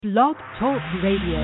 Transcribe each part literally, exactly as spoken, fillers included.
Blog Talk Radio.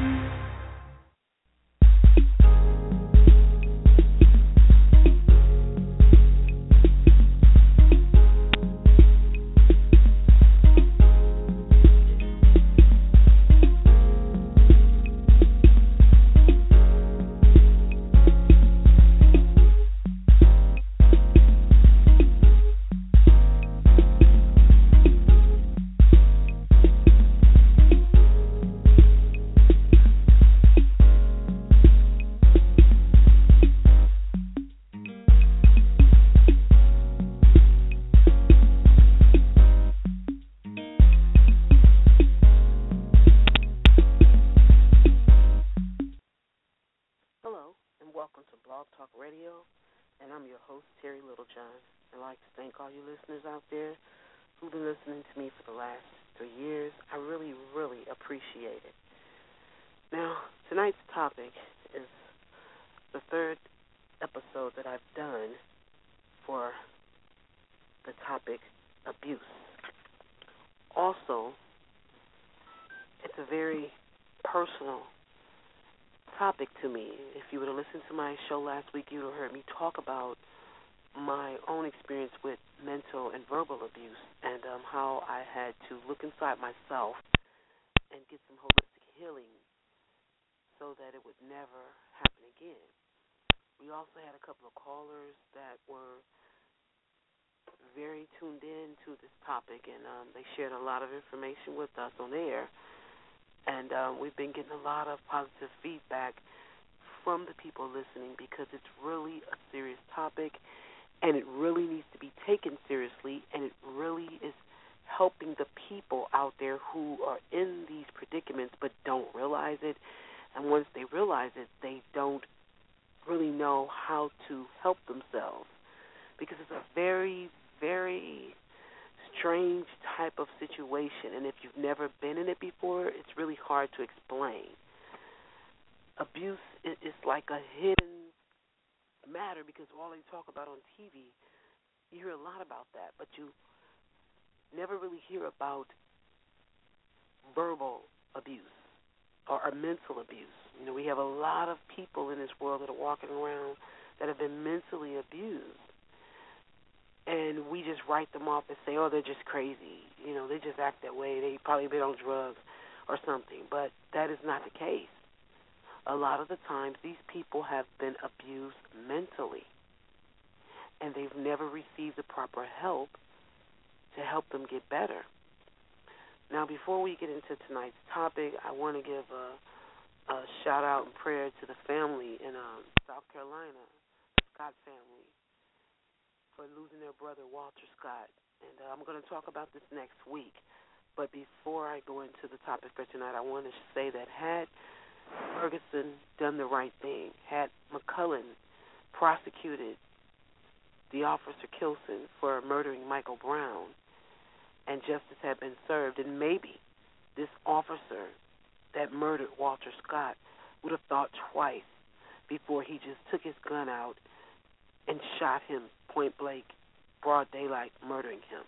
Show last week, you heard me talk about my own experience with mental and verbal abuse and um, how I had to look inside myself and get some holistic healing so that it would never happen again. We also had a couple of callers that were very tuned in to this topic, and um, they shared a lot of information with us on air, and um, we've been getting a lot of positive feedback from the people listening because it's really a serious topic and it really needs to be taken seriously, and it really is helping the people out there who are in these predicaments but don't realize it, and once they realize it, they don't really know how to help themselves because it's a very, very strange type of situation, and if you've never been in it before, it's really hard to explain. Abuse is like a hidden matter because all they talk about on T V, you hear a lot about that, but you never really hear about verbal abuse or, or mental abuse. You know, we have a lot of people in this world that are walking around that have been mentally abused, and we just write them off and say, oh, they're just crazy. You know, they just act that way. They probably been on drugs or something, but that is not the case. A lot of the times, these people have been abused mentally, and they've never received the proper help to help them get better. Now, before we get into tonight's topic, I want to give a, a shout-out and prayer to the family in um, South Carolina, the Scott family, for losing their brother, Walter Scott. And uh, I'm going to talk about this next week. But before I go into the topic for tonight, I want to say that had Ferguson done the right thing, had McCullen prosecuted the officer Kilson for murdering Michael Brown, and justice had been served, and maybe this officer that murdered Walter Scott would have thought twice before he just took his gun out and shot him point blank, broad daylight, murdering him.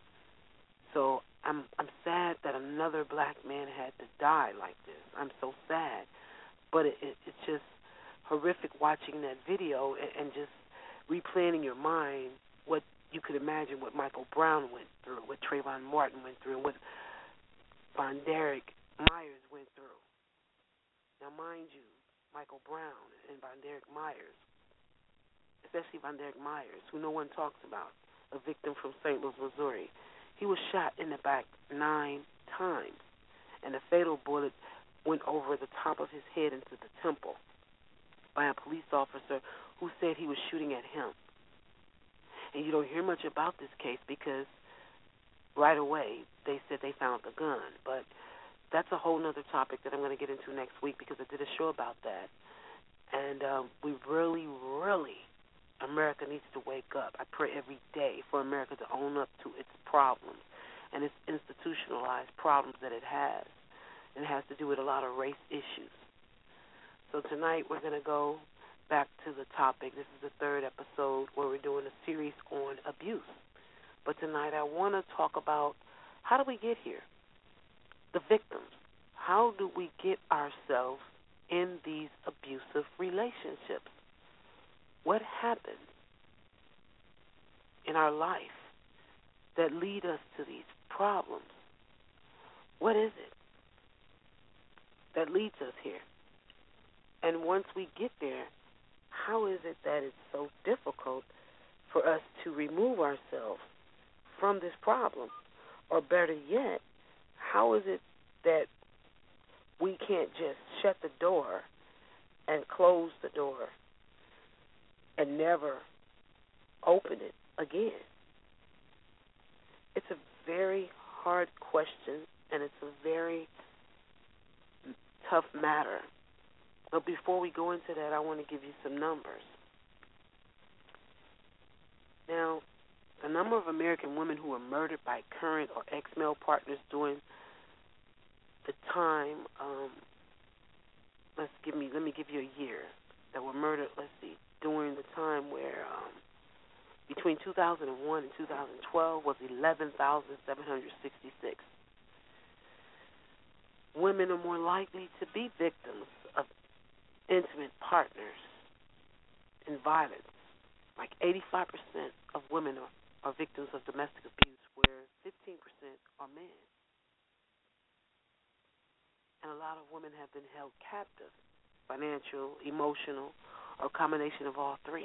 So I'm I'm sad that another black man had to die like this. I'm so sad. But it, it, it's just horrific watching that video and, and just replaying in your mind what you could imagine what Michael Brown went through, what Trayvon Martin went through, and what Von Derek Myers went through. Now, mind you, Michael Brown and Von Derek Myers, especially Von Derek Myers, who no one talks about, a victim from Saint Louis, Missouri, he was shot in the back nine times, and the fatal bullet went over the top of his head into the temple by a police officer who said he was shooting at him. And you don't hear much about this case because right away they said they found the gun. But that's a whole other topic that I'm going to get into next week because I did a show about that. And um, we really, really, America needs to wake up. I pray every day for America to own up to its problems and its institutionalized problems that it has. And it has to do with a lot of race issues. So tonight we're going to go back to the topic. This is the third episode where we're doing a series on abuse. But tonight I want to talk about how do we get here? The victims. how do we get ourselves in these abusive relationships? What happens in our life that lead us to these problems? What is it that leads us here? And once we get there, how is it that it's so difficult for us to remove ourselves from this problem? Or better yet, how is it that we can't just shut the door and close the door and never open it again? It's a very hard question, and it's a very tough matter. But before we go into that, I want to give you some numbers. Now, the number of American women who were murdered by current or ex-male partners during the time, um, let's give me, let me give you a year, that were murdered, let's see, during the time where um, between two thousand one and two thousand twelve was eleven thousand seven hundred sixty-six. Women are more likely to be victims of intimate partners in violence. Like eighty-five percent of women are, are victims of domestic abuse, where fifteen percent are men. And a lot of women have been held captive, financial, emotional, or a combination of all three.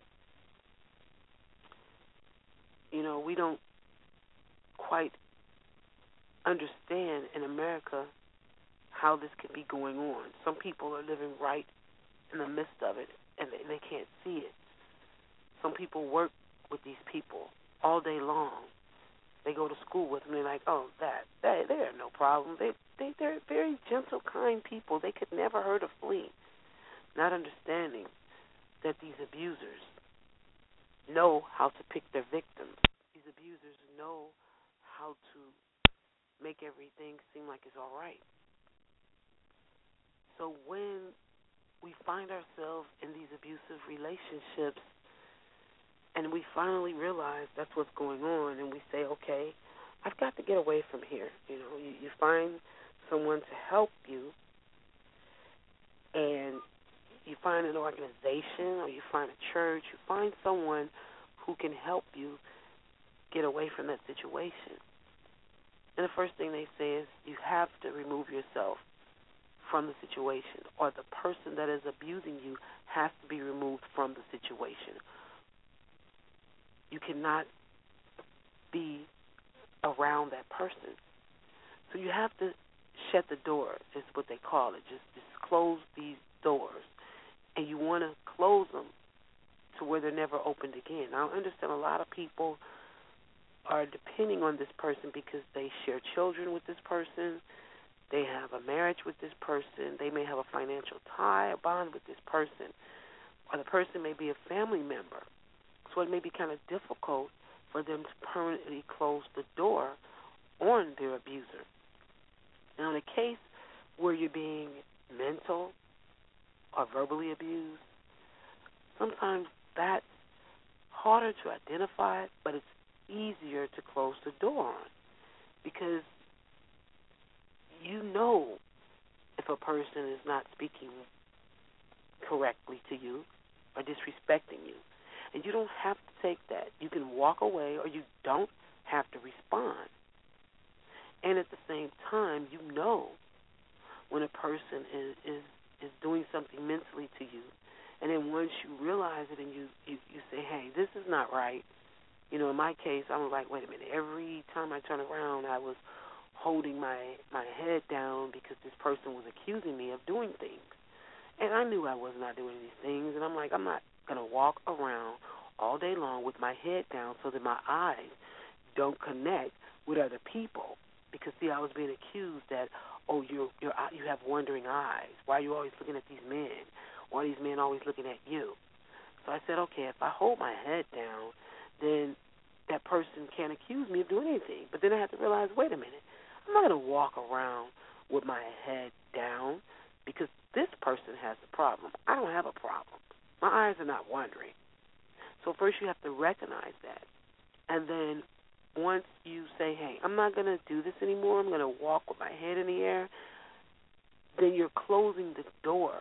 You know, we don't quite understand in America how this could be going on. Some people are living right in the midst of it, and they, they can't see it. Some people work with these people all day long. They go to school with them. They're like, oh, that, that they are no problem. They, they, they're very gentle, kind people. They could never hurt a flea. Not understanding that these abusers know how to pick their victims. These abusers know how to make everything seem like it's all right. So when we find ourselves in these abusive relationships, and we finally realize that's what's going on, and we say, okay, I've got to get away from here. You know, you, you find someone to help you, and you find an organization, or you find a church, you find someone who can help you get away from that situation. And the first thing they say is you have to remove yourself from the situation, or the person that is abusing you has to be removed from the situation. You cannot be around that person. So you have to shut the door, is what they call it. Just, just close these doors. And you want to close them to where they're never opened again. Now, I understand a lot of people are depending on this person because they share children with this person. They have a marriage with this person. They may have a financial tie, a bond with this person. Or the person may be a family member. So it may be kind of difficult for them to permanently close the door on their abuser. Now, in a case where you're being mental or verbally abused, sometimes that's harder to identify, but it's easier to close the door on, because you know if a person is not speaking correctly to you or disrespecting you. And you don't have to take that. You can walk away, or you don't have to respond. And at the same time, you know when a person is, is, is doing something mentally to you. And then once you realize it and you, you, you say, hey, this is not right. You know, in my case, I was like, wait a minute. Every time I turn around, I was holding my, my head down because this person was accusing me of doing things. And I knew I was not doing these things. And I'm like, I'm not going to walk around all day long with my head down so that my eyes don't connect with other people. Because, see, I was being accused that, oh, you're, you're, you have wandering eyes. Why are you always looking at these men? Why are these men always looking at you? So I said, okay, if I hold my head down, then that person can't accuse me of doing anything. But then I had to realize, wait a minute, I'm not going to walk around with my head down because this person has a problem. I don't have a problem. My eyes are not wandering. So first you have to recognize that. And then once you say, hey, I'm not going to do this anymore, I'm going to walk with my head in the air, then you're closing the door,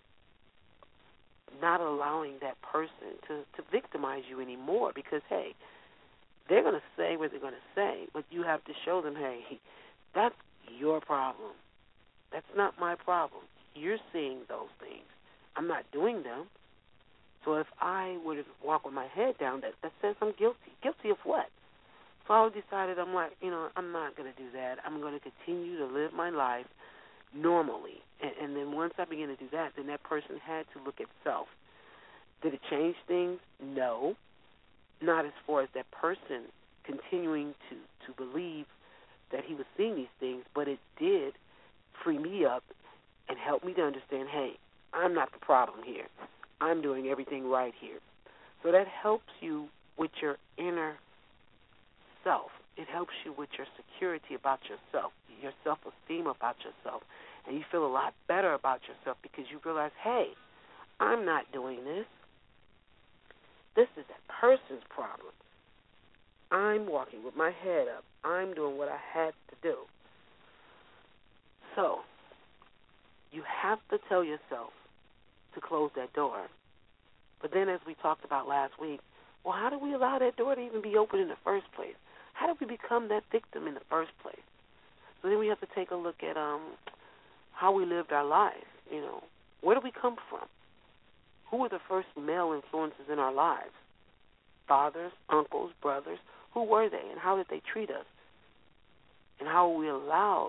not allowing that person to, to victimize you anymore because, hey, they're going to say what they're going to say, but you have to show them, hey, that's your problem. That's not my problem. You're seeing those things. I'm not doing them. So if I were to walk with my head down, that, that says I'm guilty. Guilty of what? So I decided I'm like, you know, I'm not going to do that. I'm going to continue to live my life normally. And, and then once I begin to do that, then that person had to look at self. Did it change things? No. Not as far as that person continuing to, to believe that he was seeing these things, but it did free me up and help me to understand, hey, I'm not the problem here. I'm doing everything right here. So that helps you with your inner self. It helps you with your security about yourself, your self-esteem about yourself, and you feel a lot better about yourself because you realize, hey, I'm not doing this. This is that person's problem. I'm walking with my head up. I'm doing what I had to do. So you have to tell yourself to close that door. But then as we talked about last week, well, how do we allow that door to even be open in the first place? How do we become that victim in the first place? So then we have to take a look at um, how we lived our lives. You know, where do we come from? Who were the first male influences in our lives? Fathers, uncles, brothers. Who were they, and how did they treat us? And how were we allowed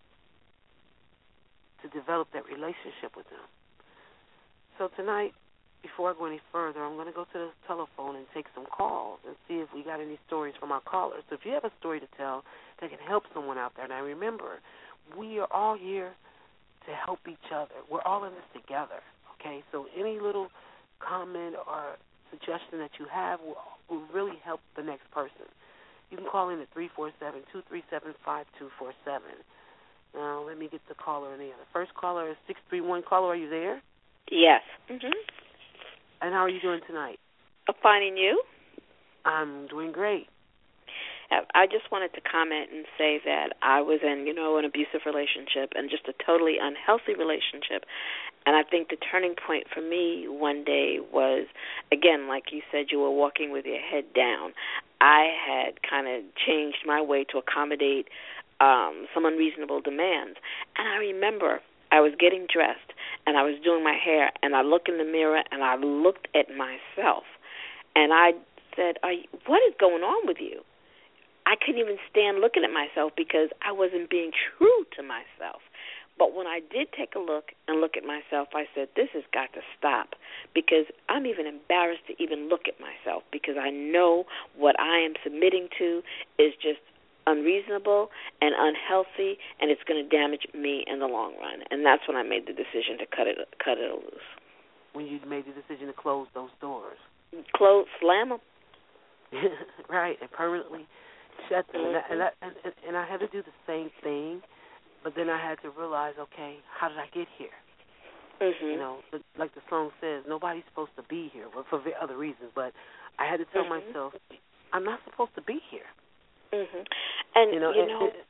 to develop that relationship with them? So tonight, before I go any further, I'm going to go to the telephone and take some calls and see if we got any stories from our callers. So if you have a story to tell that can help someone out there, now remember, we are all here to help each other. We're all in this together, okay? So any little comment or suggestion that you have will, will really help the next person. You can call in at three four seven, two three seven, five two four seven. Now, let me get the caller in there. The first caller is six three one. Caller, are you there? Yes. Mm-hmm. And how are you doing tonight? I'm fine, and you? I'm doing great. I just wanted to comment and say that I was in, you know, an abusive relationship and just a totally unhealthy relationship. And I think the turning point for me one day was, again, like you said, you were walking with your head down. I had kind of changed my way to accommodate um, some unreasonable demands. And I remember I was getting dressed and I was doing my hair, and I looked in the mirror and I looked at myself. And I said, Are you, what is going on with you? I couldn't even stand looking at myself because I wasn't being true to myself. But when I did take a look and look at myself, I said, this has got to stop, because I'm even embarrassed to even look at myself, because I know what I am submitting to is just unreasonable and unhealthy, and it's going to damage me in the long run. And that's when I made the decision to cut it cut it loose. When you made the decision to close those doors. Close, slam them. Right, and permanently shut them. Mm-hmm. And, I, and, I, and, and I had to do the same thing, but then I had to realize, okay, how did I get here? Mm-hmm. You know, the, like the song says, nobody's supposed to be here, well, for other reasons, but I had to tell mm-hmm. myself, I'm not supposed to be here. Mm-hmm. And, you know, you it, know it,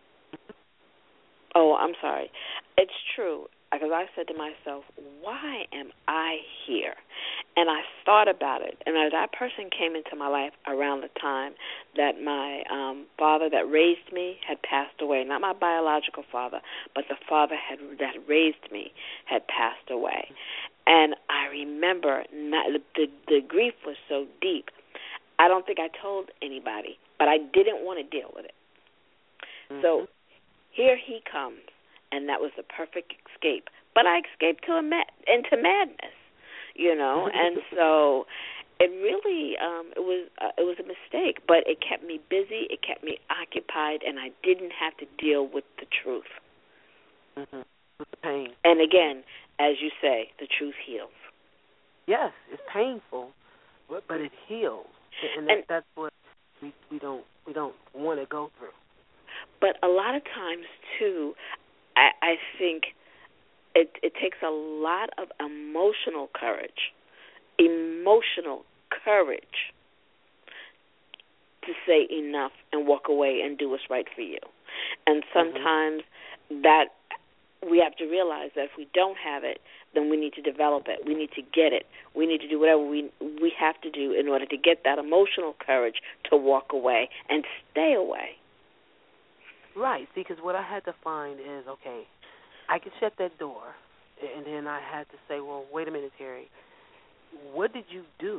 oh, I'm sorry. It's true, because I said to myself, why am I here? And I thought about it, and as that person came into my life around the time that my um, father that raised me had passed away, not my biological father, but the father had, that raised me had passed away. And I remember not, the, the grief was so deep, I don't think I told anybody, but I didn't want to deal with it. Mm-hmm. So here he comes, and that was the perfect escape. But I escaped to a ma- into madness. You know, and so it really um, it was uh, it was a mistake, but it kept me busy, it kept me occupied, and I didn't have to deal with the truth. Mm-hmm. With the pain. And again, as you say, the truth heals. Yes, it's painful, but, but it heals, and, that, and that's what we we don't we don't want to go through. But a lot of times too, I, I think. It, it takes a lot of emotional courage, emotional courage to say enough and walk away and do what's right for you. And sometimes mm-hmm. that we have to realize that if we don't have it, then we need to develop it. We need to get it. We need to do whatever we we have to do in order to get that emotional courage to walk away and stay away. Right. See, because what I had to find is, okay, I could shut that door, and then I had to say, well, wait a minute, Terry, what did you do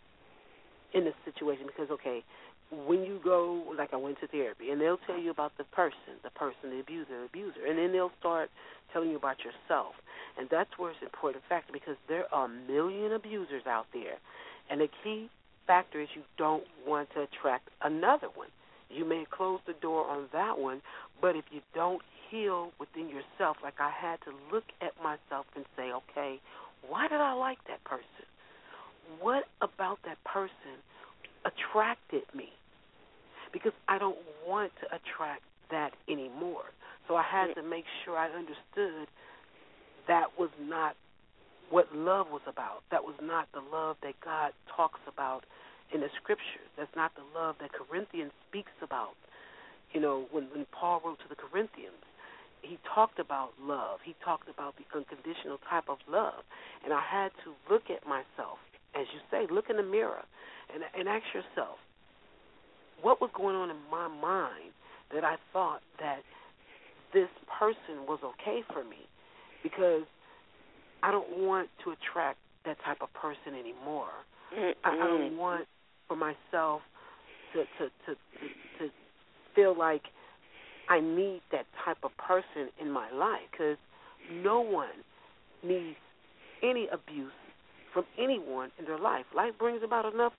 in this situation? Because, okay, when you go, like I went to therapy, and they'll tell you about the person, the person, the abuser, the abuser, and then they'll start telling you about yourself. And that's where it's an important factor, because there are a million abusers out there. And the key factor is you don't want to attract another one. You may close the door on that one, but if you don't heal within yourself, like I had to look at myself and say, okay, why did I like that person? What about that person attracted me? Because I don't want to attract that anymore. So I had to make sure I understood that was not what love was about. That was not the love that God talks about in the Scriptures. That's not the love that Corinthians speaks about. You know, when, when Paul wrote to the Corinthians, he talked about love. He talked about the unconditional type of love. And I had to look at myself, as you say, look in the mirror and, and ask yourself, what was going on in my mind that I thought that this person was okay for me? Because I don't want to attract that type of person anymore. I, I don't want for myself to, to, to, to, to feel like I need that type of person in my life, because no one needs any abuse from anyone in their life. Life brings about enough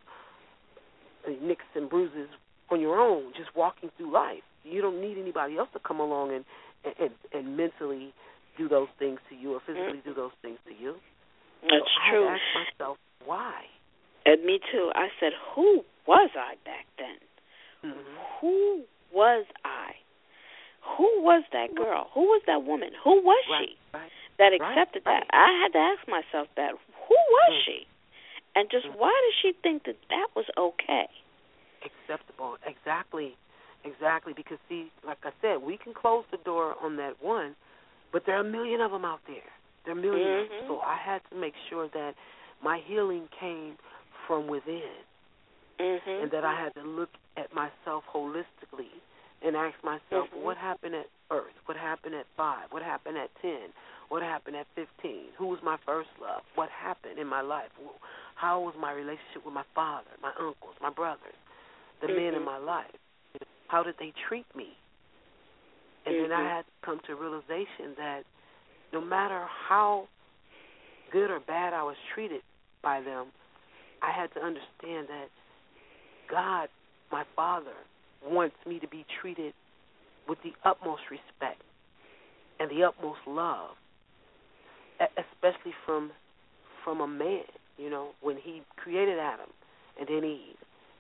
nicks and bruises on your own, just walking through life. You don't need anybody else to come along and, and, and mentally do those things to you or physically do those things to you. That's so true. I had to ask myself, why? And me too. I said, who was I back then? Mm-hmm. Who was I? Who was that girl? Who was that woman? Who was right, she right, that accepted right, that? I had to ask myself that. Who was mm-hmm. she? And just mm-hmm. why did she think that that was okay? Acceptable. Exactly. Exactly. Because, see, like I said, we can close the door on that one, but there are a million of them out there. There are millions. Mm-hmm. So I had to make sure that my healing came from within, mm-hmm. and that I had to look at myself holistically and ask myself, mm-hmm. what happened at birth? What happened at five? What happened at ten? What happened at fifteen? Who was my first love? What happened in my life? How was my relationship with my father, my uncles, my brothers, the mm-hmm. men in my life? How did they treat me? And mm-hmm. then I had to come to a realization that no matter how good or bad I was treated by them, I had to understand that God, my Father, wants me to be treated with the utmost respect and the utmost love, especially from from a man, you know, when he created Adam and then Eve.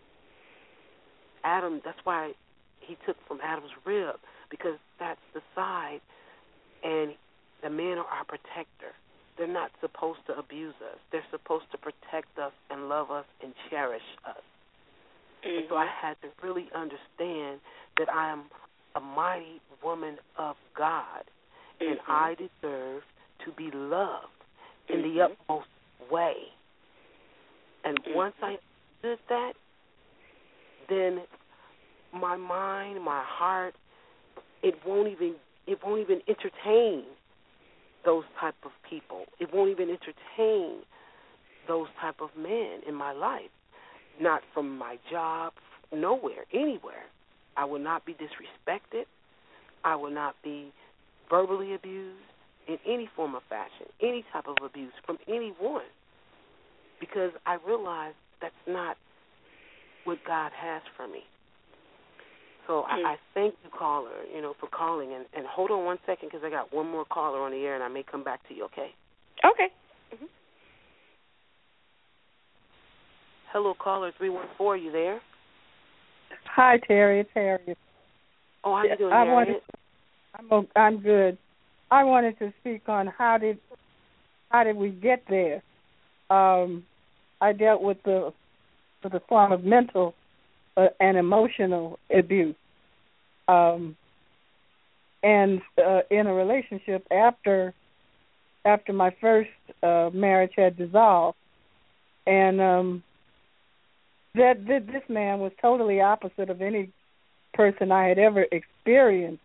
Adam, that's why he took from Adam's rib, because that's the side, and the men are our protector. They're not supposed to abuse us. They're supposed to protect us and love us and cherish us. Mm-hmm. And so I had to really understand that I am a mighty woman of God, mm-hmm. and I deserve to be loved in mm-hmm. the utmost way. And mm-hmm. once I did that, then my mind, my heart, it won't even it won't even entertain those type of people. It won't even entertain those type of men in my life. Not from my job, nowhere, anywhere. I will not be disrespected. I will not be verbally abused in any form of fashion, any type of abuse from anyone, because I realize that's not what God has for me. So mm-hmm. I, I thank you, caller, you know, for calling. And, and hold on one second, because I got one more caller on the air, and I may come back to you, okay? Okay. Mm-hmm. Hello, caller three one four, you there? Hi, Terry. It's Harriet. Oh, how you doing, I Harriet? Wanted, I'm, I'm good. I wanted to speak on how did how did we get there. Um, I dealt with the with a form of mental uh, and emotional abuse. Um, and uh, in a relationship after after my first uh, marriage had dissolved, and um, that, that this man was totally opposite of any person I had ever experienced.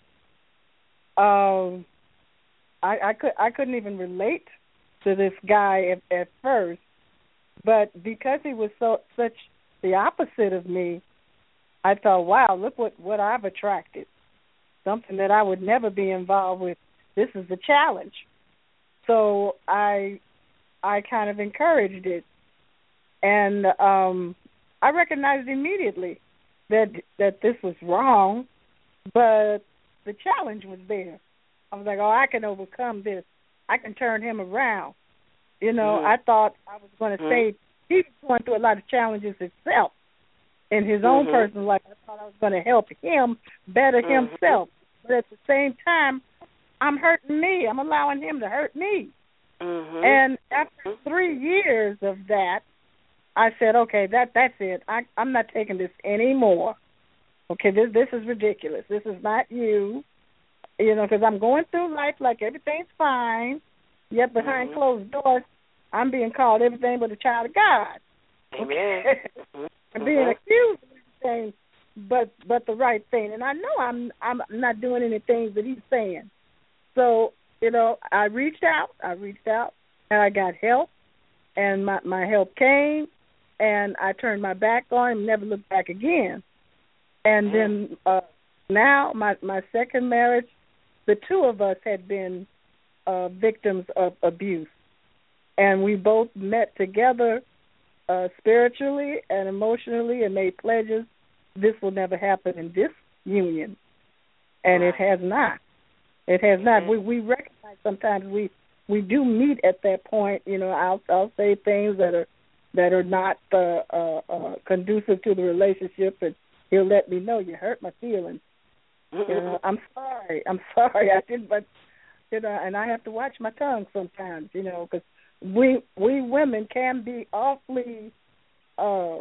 Um, I, I could I couldn't even relate to this guy at, at first, but because he was so such the opposite of me, I thought, wow, look what, what I've attracted. Something that I would never be involved with. This is a challenge. So I I kind of encouraged it. And um, I recognized immediately that that this was wrong, but the challenge was there. I was like, oh, I can overcome this. I can turn him around. You know, mm-hmm. I thought I was going to mm-hmm. say he was going through a lot of challenges himself in his own mm-hmm. personal life. I thought I was going to help him better mm-hmm. himself. But at the same time, I'm hurting me. I'm allowing him to hurt me. Mm-hmm. And after three years of that, I said, okay, that that's it. I, I'm not taking this anymore. Okay, this this is ridiculous. This is not you. You know, because I'm going through life like everything's fine, yet behind mm-hmm. closed doors, I'm being called everything but a child of God. Amen. Okay? And being accused of everything but but the right thing. And I know I'm I'm not doing any things that he's saying. So, you know, I reached out, I reached out, and I got help, and my, my help came, and I turned my back on him, never looked back again. And then uh, now my, my second marriage, the two of us had been uh, victims of abuse. And we both met together uh, spiritually and emotionally and made pledges. This will never happen in this union. And it has not. It has not. We we recognize sometimes we, we do meet at that point. You know, I'll I'll say things that are that are not uh, uh, uh, conducive to the relationship, and he'll let me know you hurt my feelings. You know, I'm sorry. I'm sorry. I didn't, but you know, and I have to watch my tongue sometimes. You know, because we we women can be awfully uh,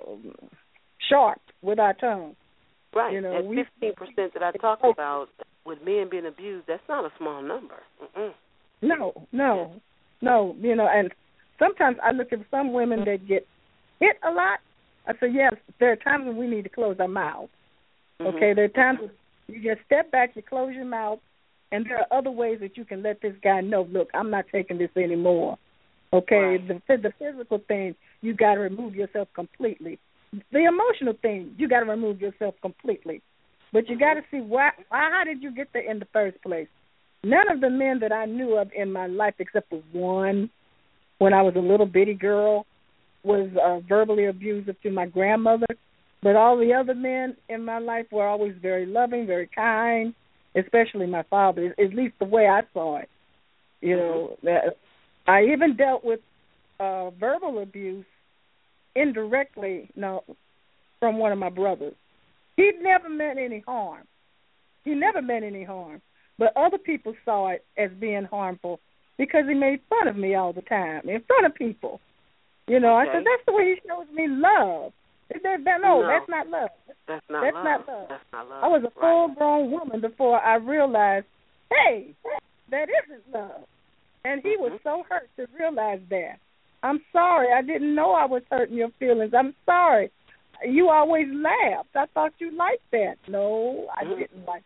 sharp with our tongue. Right. You know, that we, fifteen percent that I talked about with men being abused, that's not a small number. Mm-mm. No, no, no. You know, and sometimes I look at some women that get hit a lot. I say, yes, there are times when we need to close our mouths. Mm-hmm. Okay, there are times when you just step back, you close your mouth, and there are other ways that you can let this guy know, look, I'm not taking this anymore. Okay, right. the the physical thing, you got to remove yourself completely. The emotional thing, you got to remove yourself completely. But you got to see why, why, how did you get there in the first place? None of the men that I knew of in my life, except for one, when I was a little bitty girl, was uh, verbally abusive to my grandmother. But all the other men in my life were always very loving, very kind, especially my father, at least the way I saw it. You know, that I even dealt with uh, verbal abuse indirectly, no, from one of my brothers. He never meant any harm. He never meant any harm. But other people saw it as being harmful because he made fun of me all the time, in front of people. You know, okay. I said, that's the way he shows me love. That, that, no, no, that's not love. That's not that's love. Not love. That's not love. I was a full-grown right. woman before I realized, hey, that isn't love. And he mm-hmm. was so hurt to realize that. I'm sorry. I didn't know I was hurting your feelings. I'm sorry. You always laughed. I thought you liked that. No, I mm-hmm. didn't like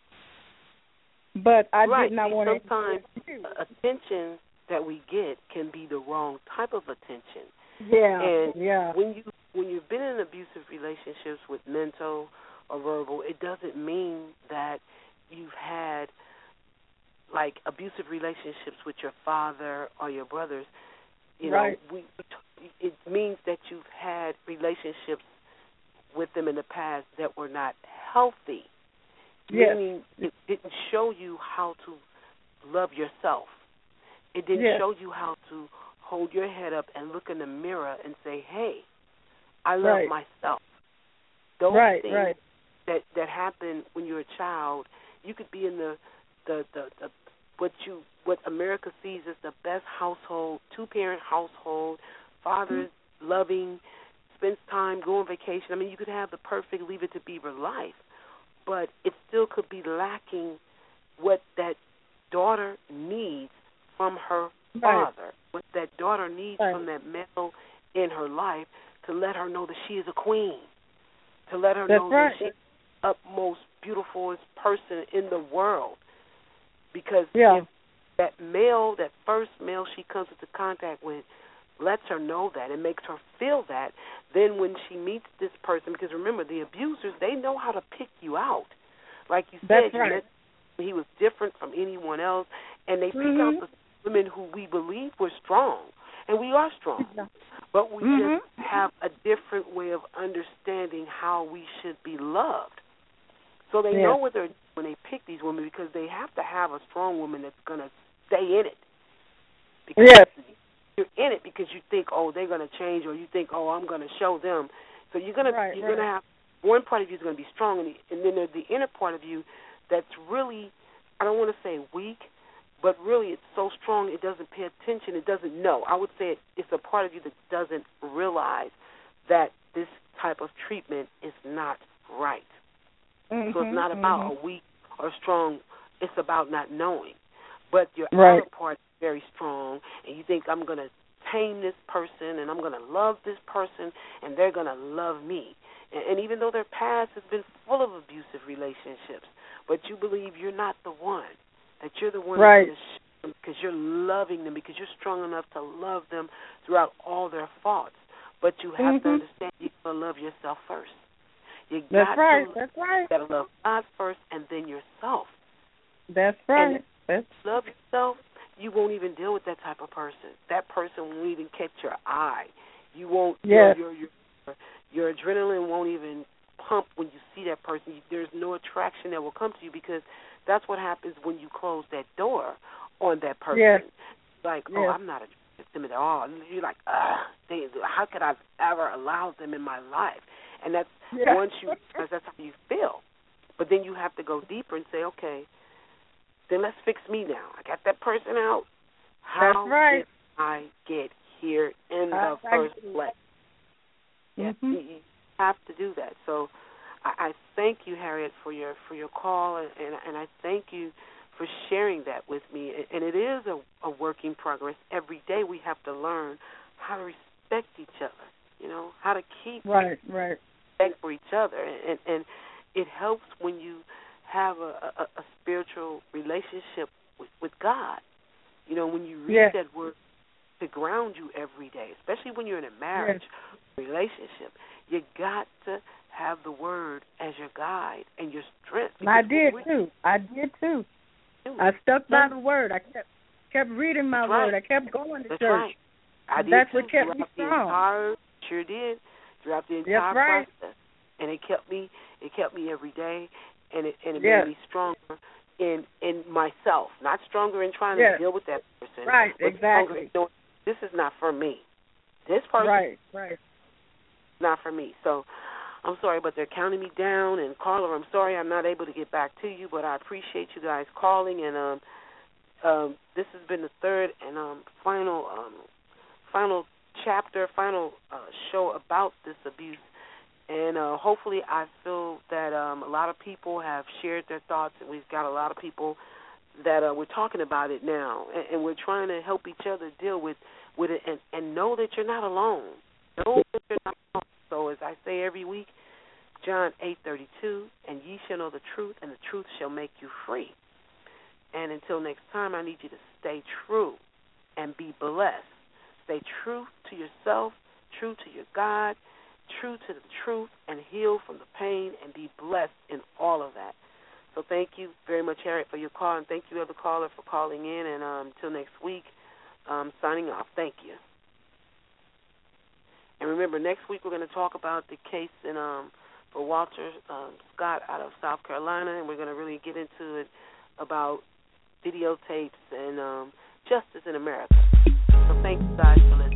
it. But I right. did not want to. Sometimes attention that we get can be the wrong type of attention. Yeah, and yeah. when you when you've been in abusive relationships with mental or verbal, it doesn't mean that you've had like abusive relationships with your father or your brothers. You know, right. we, it means that you've had relationships with them in the past that were not healthy. Yes. Meaning it didn't show you how to love yourself. It didn't yes. show you how to hold your head up and look in the mirror and say, hey, I love right. myself. Those right, things right. that that happen when you're a child, you could be in the the, the, the what you what America sees as the best household, two-parent household, fathers mm-hmm. loving, spends time, go on vacation. I mean, you could have the perfect Leave It to Beaver life, but it still could be lacking what that daughter needs from her right. father, what that daughter needs right. from that male in her life, to let her know that she is a queen, to let her That's know right. that she's the utmost beautifulest person in the world. Because yeah. if that male, that first male she comes into contact with, lets her know that and makes her feel that, then when she meets this person, because remember, the abusers, they know how to pick you out. Like you said, That's you right. met, he was different from anyone else, and they pick mm-hmm. out the women who we believe were strong, and we are strong. But we mm-hmm. just have a different way of understanding how we should be loved. So they yes. know what they're when they pick these women, because they have to have a strong woman that's going to stay in it. Because yes. you're in it because you think, oh, they're going to change, or you think, oh, I'm going to show them. So you're going right, to you're right. going to have one part of you is going to be strong, and, the, and then there's the inner part of you that's really, I don't want to say weak, but really it's so strong it doesn't pay attention, it doesn't know. I would say it, it's a part of you that doesn't realize that this type of treatment is not right. Mm-hmm, so it's not about mm-hmm. a weak or strong, it's about not knowing. But your right. outer part is very strong, and you think, I'm going to tame this person, and I'm going to love this person, and they're going to love me. And, and even though their past has been full of abusive relationships, but you believe you're not the one, that you're the one right. that's going to because you're loving them, because you're strong enough to love them throughout all their faults. But you have mm-hmm. to understand you got to love yourself first. You got That's right. to, That's right. You got to love God first, and then yourself. That's right. And That's love yourself. You won't even deal with that type of person. That person won't even catch your eye. You won't. Yes. Your, your, your, your adrenaline won't even pump when you see that person. You, there's no attraction that will come to you, because that's what happens when you close that door on that person. Yes. Like, yes. oh, I'm not attracted to them at all. And you're like, ugh, they, how could I ever allow them in my life? And that's yes. once you realize that's how you feel. But then you have to go deeper and say, okay, then let's fix me now. I got that person out. How that's right. did I get here in the I, first I, place? Yeah, mm-hmm. you, you have to do that. So I, I thank you, Harriet, for your for your call, and, and, and I thank you for sharing that with me. And it is a, a work in progress. Every day we have to learn how to respect each other, you know, how to keep right, right. respect for each other. And, and it helps when you have a, a, a spiritual relationship with, with God. You know, when you read yes. that word to ground you every day, especially when you're in a marriage yes. relationship, you got to have the word as your guide and your strength. I did too. I did too. I stuck by the word. I kept kept reading my That's word. right. I kept going to That's church. Right. I did That's too. what kept throughout me strong. The entire, sure did. Throughout the entire That's right. process, and it kept me. It kept me every day, and it and it yes. made me stronger in in myself. Not stronger in trying yes. to deal with that person. Right. But exactly. In doing, this is not for me. This person. Right. Right. Not for me. So I'm sorry, but they're counting me down. And caller, I'm sorry I'm not able to get back to you, but I appreciate you guys calling. And um, um, this has been the third and um, final, um, final chapter, final uh, show about this abuse. And uh, hopefully, I feel that um, a lot of people have shared their thoughts, and we've got a lot of people that uh, we're talking about it now, and, and we're trying to help each other deal with with it, and, and know that you're not alone. Know that you're not alone. So as I say every week, John eight thirty-two, and ye shall know the truth, and the truth shall make you free. And until next time, I need you to stay true and be blessed. Stay true to yourself, true to your God, true to the truth, and heal from the pain, and be blessed in all of that. So thank you very much, Harriet, for your call, and thank you, other caller, for calling in. And um, until next week, um, signing off. Thank you. And remember, next week we're going to talk about the case in um, for Walter um, Scott out of South Carolina, and we're going to really get into it about videotapes and um, justice in America. So thank you guys for listening.